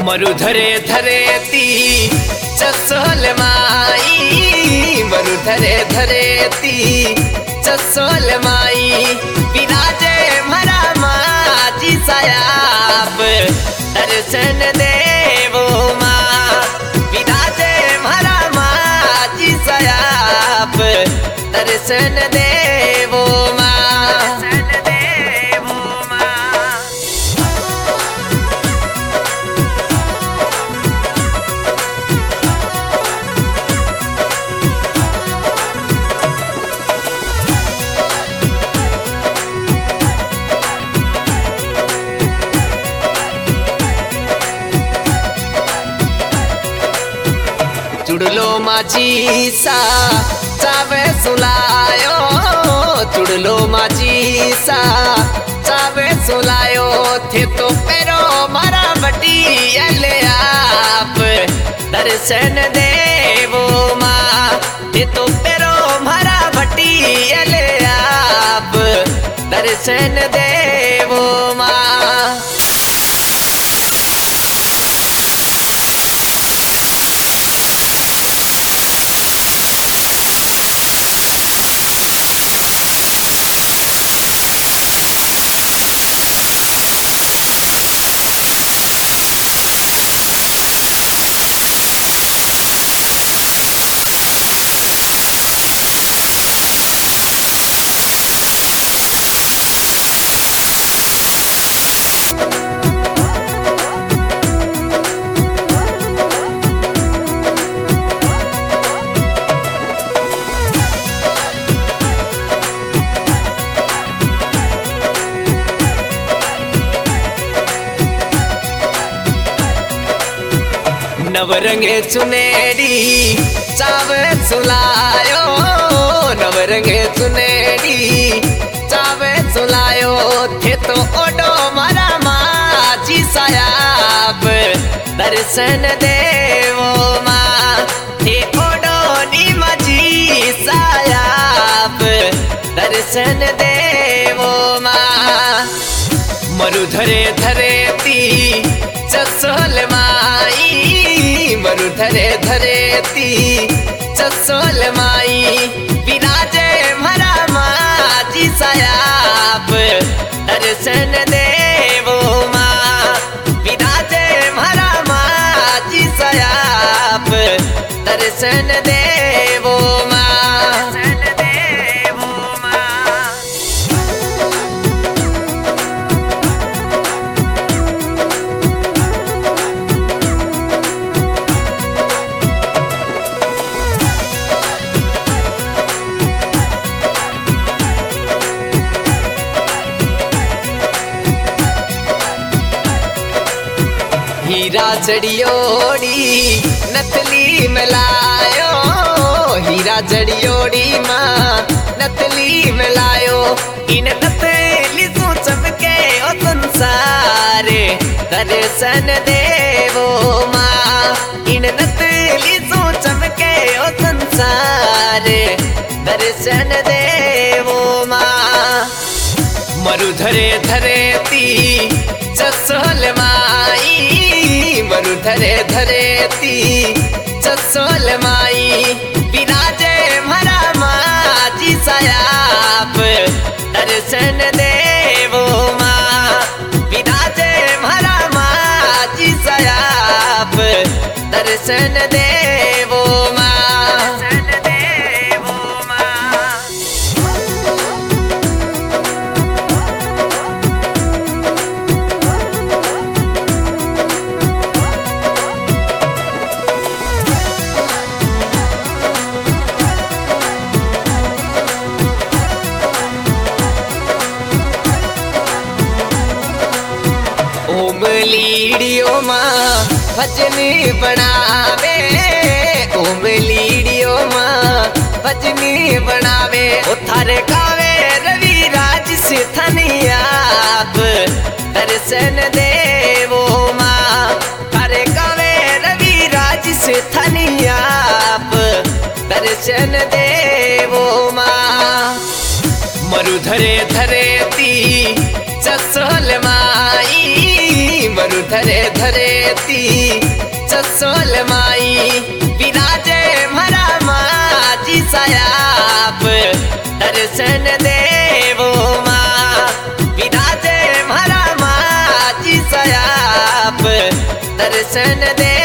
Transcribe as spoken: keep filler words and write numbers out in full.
मरुधरे धरेती चसोल माई मरुधरे धरेती चसोल माई विराजे भरा माची सयाप दर्शन देवो माँ विराजे भरा माची सयाप दर्शन देवो माँ। चुड़लो माझी सा चावे सुलायो चुड़लो माझी सा चावे सुलायो थे तो पेरो मारा बटी अले आप दर्शन देवो माँ थे तो पेरो मारा बटी अले आप दर्शन देवो माँ। नवरंगे चुनेरी चावे सुलायो नवरंगे चुनेरी चावे सुलायो थे तो ओडो मारा माझी सयाप दर्शन देवो माँ थे ओडो नी माझी सयाप दर्शन देवो माँ। मरुधरे धरेती चसोल माई मरुधरे धरेती चसोल माई विराजे भरा माची सयाप दर्शन देवो माँ विराजे भरा माची सयाप दर्शन देवो माँ। हीरा जड़ियोड़ी नथली मिलायो हीरा जड़ियोड़ी माँ नथली मिलायो इन नथली सो चमके ओ संसारे दर्शन देवो माँ इन नथली सो चमके ओ संसारे दर्शन देवो माँ। मरुधरे धरेती चसोल माई मरुधरे धरेती चसोल माई विराजे भरा माची सयाप दर्शन देवो माँ विराजे भरा माची सयाप दर्शन देवो माँ। ओम लीडियो माँ भजन बनावे ओम लीडियो माँ भजन बनावे ओ थारे गावे रवि राज से थनियाप दर्शन देवो माँ थारे गावे रवि राज से थनियाप दर्शन देवो माँ। मरुधरे धरेती चसोल माई मरुधरे धरे धरेती चसोल माई विराजे भरा माजी सयाप दर्शन देवो माँ विराजे भरा माजी सयाप दर्शन दे